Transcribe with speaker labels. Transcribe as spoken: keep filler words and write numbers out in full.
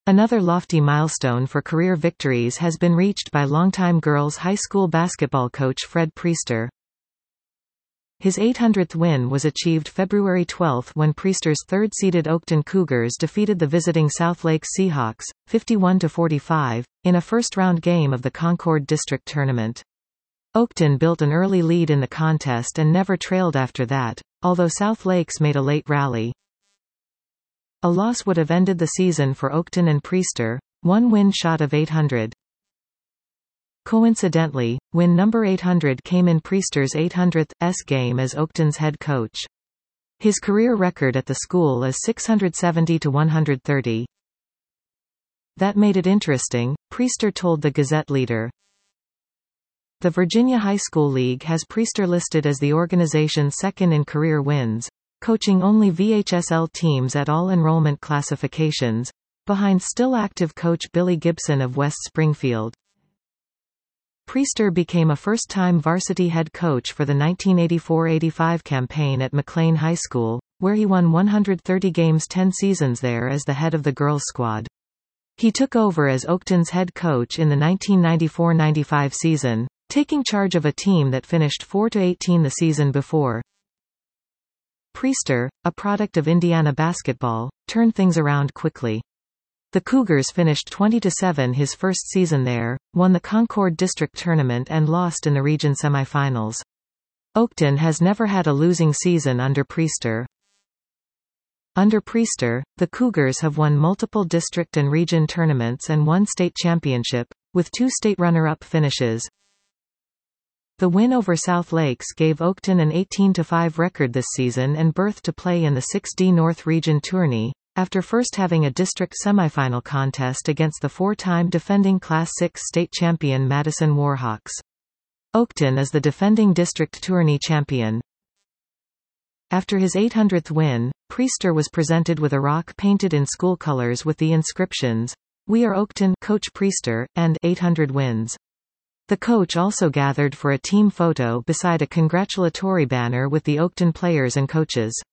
Speaker 1: Another lofty milestone for career victories has been reached by longtime girls' high school basketball coach Fred Priester. His eight hundredth win was achieved February twelfth when Priester's third-seeded Oakton Cougars defeated the visiting Southlake Seahawks, fifty-one to forty-five, in a first-round game of the Concord District Tournament. Oakton built an early lead in the contest and never trailed after that, although Southlakes made a late rally. A loss would have ended the season for Oakton and Priester, one win shot of eight hundred. Coincidentally, win number eight hundred came in Priester's eight hundredth game as Oakton's head coach. His career record at the school is six hundred seventy to one hundred thirty. That made it interesting, Priester told the Gazette Leader. The Virginia High School League has Priester listed as the organization's second in career wins, coaching only V H S L teams at all enrollment classifications, behind still active coach Billy Gibson of West Springfield. Priester became a first-time varsity head coach for the nineteen eighty-four eighty-five campaign at McLean High School, where he won one hundred thirty games ten seasons there as the head of the girls' squad. He took over as Oakton's head coach in the nineteen ninety-four ninety-five season, taking charge of a team that finished four to eighteen the season before. Priester, a product of Indiana basketball, turned things around quickly. The Cougars finished twenty to seven his first season there, won the Concord District Tournament and lost in the region semifinals. Oakton has never had a losing season under Priester. Under Priester, the Cougars have won multiple district and region tournaments and one state championship, with two state runner-up finishes. The win over Southlakes gave Oakton an eighteen to five record this season and berth to play in the six D North Region Tourney, after first having a district semifinal contest against the four-time defending Class six state champion Madison Warhawks. Oakton is the defending district tourney champion. After his eight hundredth win, Priester was presented with a rock painted in school colors with the inscriptions, "We are Oakton, Coach Priester," and eight hundred wins. The coach also gathered for a team photo beside a congratulatory banner with the Oakton players and coaches.